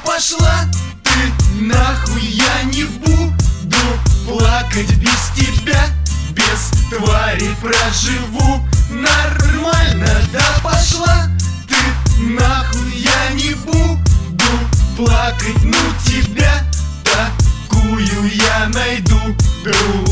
пошла ты нахуй, я не буду плакать без тебя. Без твари проживу нормально. Да пошла ты нахуй, я не буду плакать, ну тебя такую я найду, друг.